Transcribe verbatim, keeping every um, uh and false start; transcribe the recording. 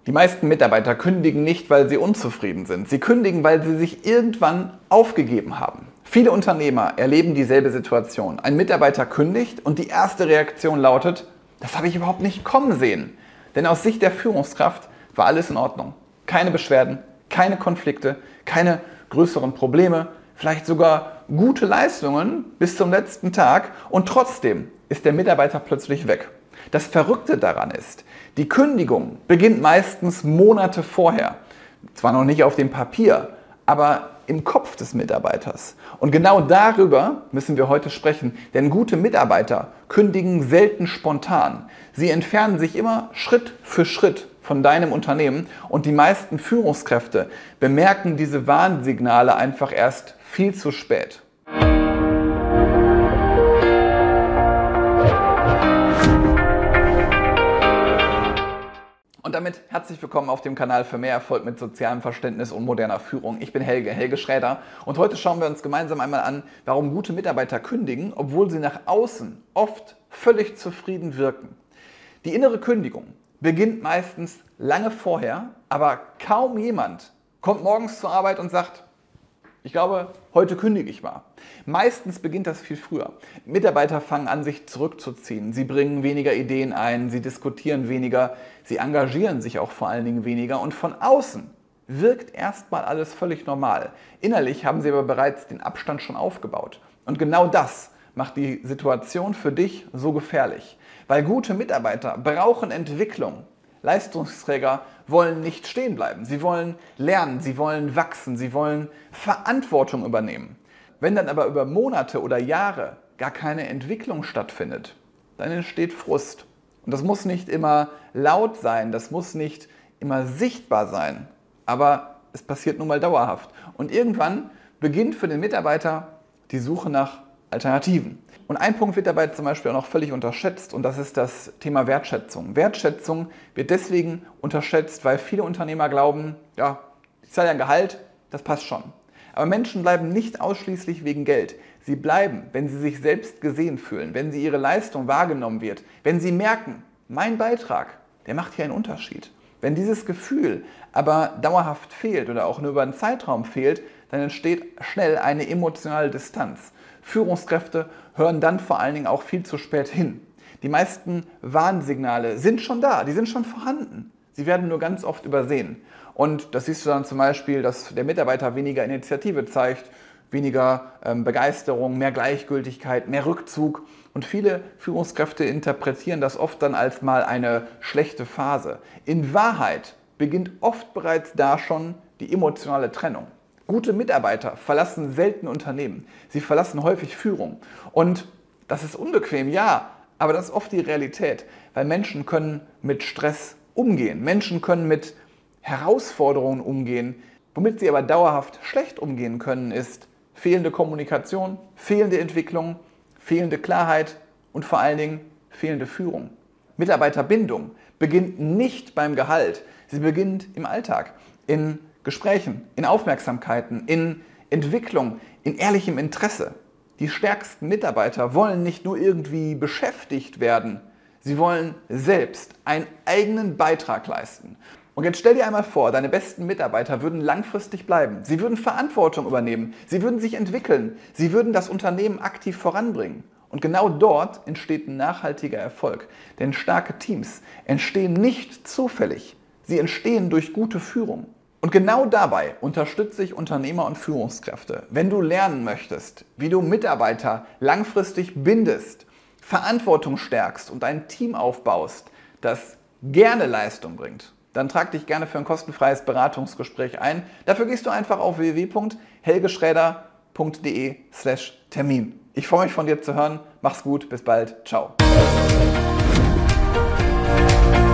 Die meisten Mitarbeiter kündigen nicht, weil sie unzufrieden sind. Sie kündigen, weil sie sich irgendwann aufgegeben haben. Viele Unternehmer erleben dieselbe Situation. Ein Mitarbeiter kündigt und die erste Reaktion lautet: Das habe ich überhaupt nicht kommen sehen. Denn aus Sicht der Führungskraft war alles in Ordnung. Keine Beschwerden, keine Konflikte, keine größeren Probleme, vielleicht sogar gute Leistungen bis zum letzten Tag, und trotzdem ist der Mitarbeiter plötzlich weg. Das Verrückte daran ist, die Kündigung beginnt meistens Monate vorher. Zwar noch nicht auf dem Papier, aber im Kopf des Mitarbeiters. Und genau darüber müssen wir heute sprechen, denn gute Mitarbeiter kündigen selten spontan. Sie entfernen sich immer Schritt für Schritt von deinem Unternehmen und die meisten Führungskräfte bemerken diese Warnsignale einfach erst viel zu spät. Und damit herzlich willkommen auf dem Kanal für mehr Erfolg mit sozialem Verständnis und moderner Führung. Ich bin Helge, Helge Schräder, und heute schauen wir uns gemeinsam einmal an, warum gute Mitarbeiter kündigen, obwohl sie nach außen oft völlig zufrieden wirken. Die innere Kündigung beginnt meistens lange vorher, aber kaum jemand kommt morgens zur Arbeit und sagt: Ich glaube, heute kündige ich mal. Meistens beginnt das viel früher. Mitarbeiter fangen an, sich zurückzuziehen. Sie bringen weniger Ideen ein, sie diskutieren weniger, sie engagieren sich auch vor allen Dingen weniger. Und von außen wirkt erstmal alles völlig normal. Innerlich haben sie aber bereits den Abstand schon aufgebaut. Und genau das macht die Situation für dich so gefährlich. Weil gute Mitarbeiter brauchen Entwicklung. Leistungsträger wollen nicht stehen bleiben. Sie wollen lernen, sie wollen wachsen, sie wollen Verantwortung übernehmen. Wenn dann aber über Monate oder Jahre gar keine Entwicklung stattfindet, dann entsteht Frust. Und das muss nicht immer laut sein, das muss nicht immer sichtbar sein, aber es passiert nun mal dauerhaft. Und irgendwann beginnt für den Mitarbeiter die Suche nach Alternativen. Und ein Punkt wird dabei zum Beispiel auch noch völlig unterschätzt, und das ist das Thema Wertschätzung. Wertschätzung wird deswegen unterschätzt, weil viele Unternehmer glauben, ja, ich zahle ja ein Gehalt, das passt schon. Aber Menschen bleiben nicht ausschließlich wegen Geld. Sie bleiben, wenn sie sich selbst gesehen fühlen, wenn sie ihre Leistung wahrgenommen wird, wenn sie merken, mein Beitrag, der macht hier einen Unterschied. Wenn dieses Gefühl aber dauerhaft fehlt oder auch nur über einen Zeitraum fehlt, dann entsteht schnell eine emotionale Distanz. Führungskräfte hören dann vor allen Dingen auch viel zu spät hin. Die meisten Warnsignale sind schon da, die sind schon vorhanden. Sie werden nur ganz oft übersehen. Und das siehst du dann zum Beispiel, dass der Mitarbeiter weniger Initiative zeigt, weniger ähm, Begeisterung, mehr Gleichgültigkeit, mehr Rückzug. Und viele Führungskräfte interpretieren das oft dann als mal eine schlechte Phase. In Wahrheit beginnt oft bereits da schon die emotionale Trennung. Gute Mitarbeiter verlassen selten Unternehmen. Sie verlassen häufig Führung. Und das ist unbequem, ja, aber das ist oft die Realität. Weil Menschen können mit Stress umgehen. Menschen können mit Herausforderungen umgehen. Womit sie aber dauerhaft schlecht umgehen können, ist fehlende Kommunikation, fehlende Entwicklung, fehlende Klarheit und vor allen Dingen fehlende Führung. Mitarbeiterbindung beginnt nicht beim Gehalt. Sie beginnt im Alltag, in Gesprächen, in Aufmerksamkeiten, in Entwicklung, in ehrlichem Interesse. Die stärksten Mitarbeiter wollen nicht nur irgendwie beschäftigt werden, sie wollen selbst einen eigenen Beitrag leisten. Und jetzt stell dir einmal vor, deine besten Mitarbeiter würden langfristig bleiben. Sie würden Verantwortung übernehmen, sie würden sich entwickeln, sie würden das Unternehmen aktiv voranbringen. Und genau dort entsteht ein nachhaltiger Erfolg. Denn starke Teams entstehen nicht zufällig, sie entstehen durch gute Führung. Und genau dabei unterstütze ich Unternehmer und Führungskräfte. Wenn du lernen möchtest, wie du Mitarbeiter langfristig bindest, Verantwortung stärkst und ein Team aufbaust, das gerne Leistung bringt, dann trag dich gerne für ein kostenfreies Beratungsgespräch ein. Dafür gehst du einfach auf w w w punkt helgeschräder punkt de slash Termin. Ich freue mich, von dir zu hören. Mach's gut, bis bald. Ciao.